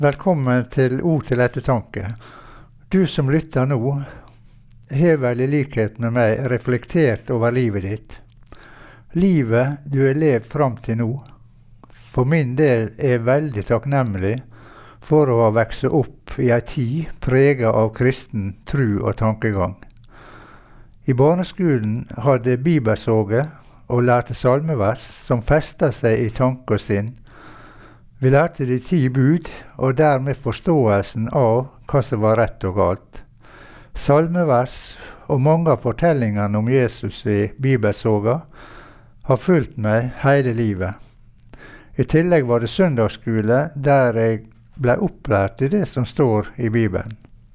Velkommen til Ord til ettertanke. Du som lytter nå, har vel i likhet med meg reflektert over livet ditt. Livet du har levd fram til nå, for min del er veldig takknemlig for å ha vokst opp i en tid preget av kristen tro og tankegang. I barneskolen hadde bibelsoget og lærte salmevers som festet seg i tanken sin. Vi lærte de 10 bud, og dermed forståelsen av hva som var rett og galt. Salmevers og mange av fortellingene om Jesus i bibelsoga har fulgt meg hele livet. I tillegg var det søndagsskole der jeg ble opplært i det som står i Bibelen.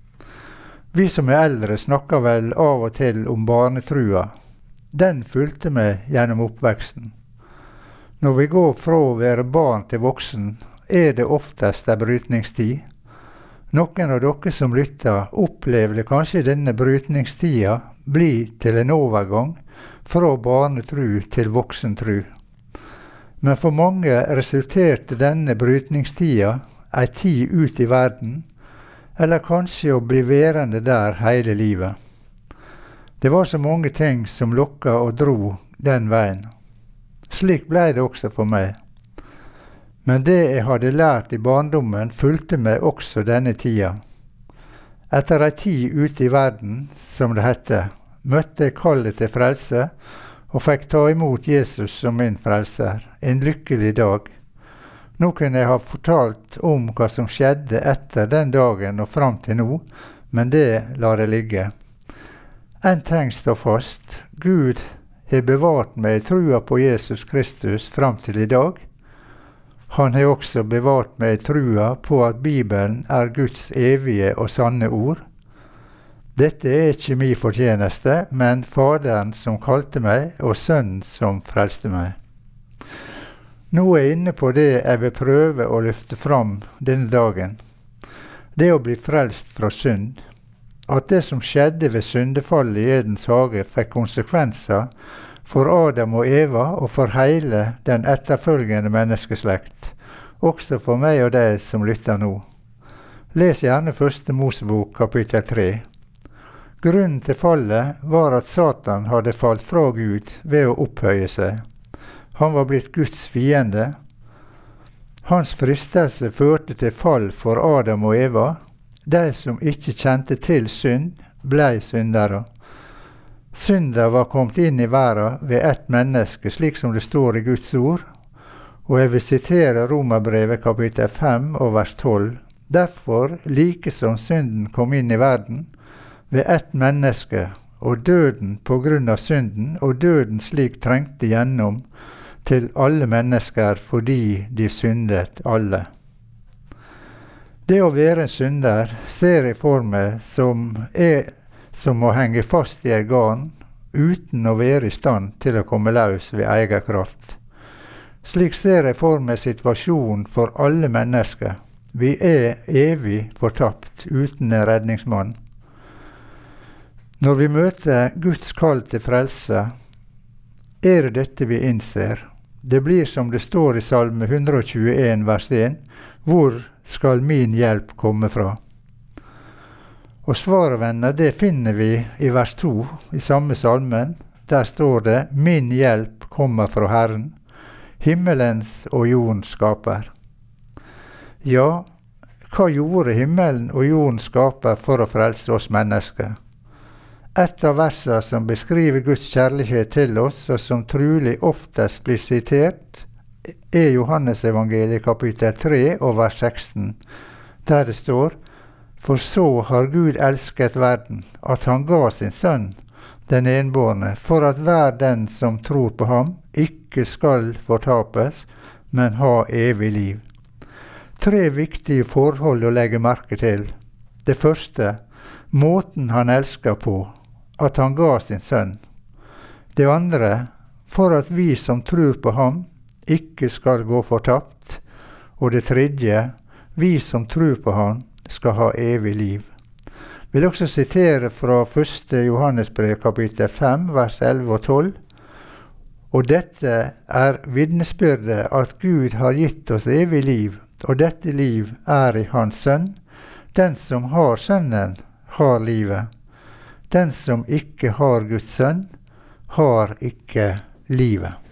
Vi som er eldre snakker vel av og til om barnetrua. Den fulgte meg gjennom oppveksten. Når vi går fra å være barn til voksen, er det oftest en brytningstid. Noen av dere som lytter opplevde kanskje denne brytningstida bli til en overgang fra barnetru til voksentru. Men for mange resulterte denne brytningstida en tid ut i verden, eller kanskje å bli værende der hele livet. Det var så mange ting som lokket og dro den veien. Slik ble det også for meg. Men det jeg hadde lært i barndommen fulgte meg også denne tida. Etter en tid ute i verden, som det heter, møtte jeg kallet til frelse og fikk ta imot Jesus som min frelser. En lykkelig dag. Nå kunne jeg ha fortalt om hva som skjedde etter den dagen og fram til nå, men det lar jeg ligge. En ting står fast. Gud har bevart meg i trua på Jesus Kristus fram til i dag. Han har også bevart meg i trua på at Bibelen er Guds evige og sanne ord. Dette er ikke min fortjeneste, men Faderen som kalte meg, og Sønnen som frelste meg. Nå er jeg inne på det jeg vil prøve å løfte fram denne dagen. Det å bli frelst fra synd. At det som skjedde ved syndefallet i Edens hage fikk konsekvenser for Adam og Eva og for hele den etterfølgende menneskeslekt, også for meg og deg som lytter nå. Les gjerne 1. Mosebok kapittel 3. Grunnen til fallet var at Satan hadde falt fra Gud ved å opphøye seg. Han var blitt Guds fiende. Hans fristelse førte til fall for Adam og Eva. De som ikke kjente til synd, ble syndere. Synder var kommet inn i verden ved ett menneske, slik som det står i Guds ord. Og jeg vil sitere Romerbrevet kapittel 5 og vers 12. Derfor, like som synden kom inn i verden, ved ett menneske, og døden på grunn av synden, og døden slik trengte gjennom til alle mennesker fordi de syndet alle. Det å være en synder ser jeg for meg som å henge fast i et garn uten å være i stand til å komme løs ved egen kraft. Slik ser jeg for meg situasjonen for alle mennesker. Vi er evig fortapt uten en redningsmann. Når vi møter Guds kall til frelse, er det dette vi innser. Det blir som det står i Salme 121 vers 1, hvor skal min hjelp komme fra? Og svaret, venner, det finner vi i vers 2 i samme salmen. Der står det, min hjelp kommer fra Herren, himmelens og jordens skaper. Ja, hva gjorde himmelen og jordens skaper for å frelse oss mennesker? Et av versene som beskriver Guds kjærlighet til oss, og som trolig oftest blir sitert, er Johannes evangeliet kapittel 3 og vers 16, der det står, for så har Gud elsket verden, at han ga sin sønn, den enbårne, for at hver den som tror på ham, ikke skal fortapes, men ha evig liv. 3 viktige forhold å legge merke til. Det første, måten han elsker på, at han ga sin sønn. Det andre, for at vi som tror på ham, ikke skal gå fortapt. Og det tredje, vi som tror på ham, skal ha evig liv. Jeg vil også sitere fra 1. Johannesbrev kapittel 5, vers 11 og 12. Og dette er vitnesbyrdet at Gud har gitt oss evig liv, og dette liv er i Hans Sønn. Den som har Sønnen, har livet. Den som ikke har Guds Sønn, har ikke livet.